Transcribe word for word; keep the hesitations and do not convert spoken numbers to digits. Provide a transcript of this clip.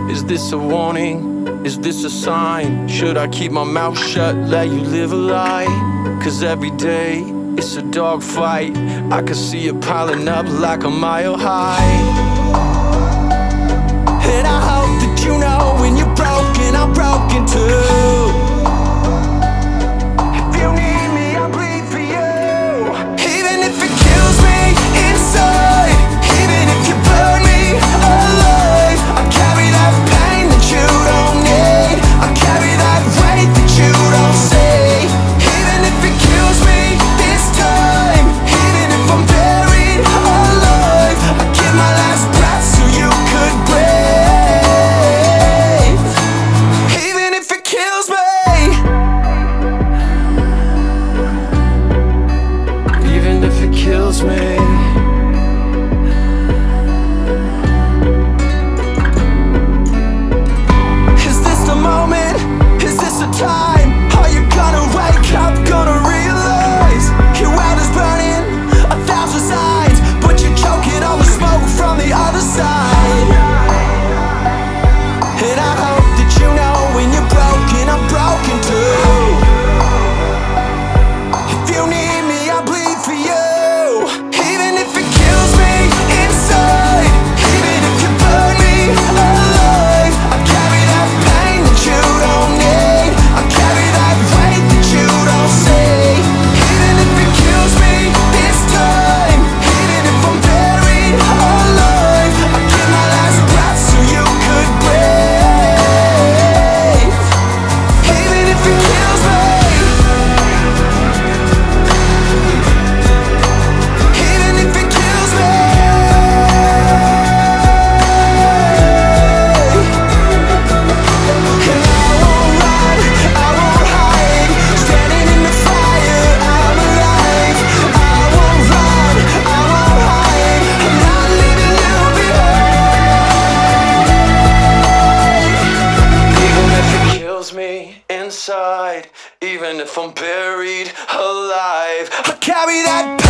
Is this a warning? Is this a sign? Should I keep my mouth shut, let you live a lie? Cause every day it's a dog fight. I can see it piling up like a mile high. And I hope that you know when you're broken, I'm broken too. If you need me, I'll bleed for you. Even if it kills me inside, even if you burn me alive, I carry that pain that you don't need. I carry that weight that you don't see. Even if it kills me this time, even if I'm buried alive, I give my last breath so you could breathe. Even if it kills me, even if it kills me. Is this the moment? Is this the time? Are you gonna wake up, gonna realize your world is burning a thousand sides, but you're choking on the smoke from the other side? And I hope that you know when you're broken, I'm broken too. If you need me, I'll bleed for you. Even if it kills me inside, even if you burn me alive, I carry that pain that you don't need. I carry that weight that you don't see. Even if it kills me this time, even if I'm buried alive, I give my last breath so you could breathe. Even if it kills me, even if it kills me, and I won't run, I won't hide, standing in the fire, I'm alive. I won't run, I won't hide, I'm not leaving you behind. Even if it kills me inside, even if I'm buried alive, I carry that pain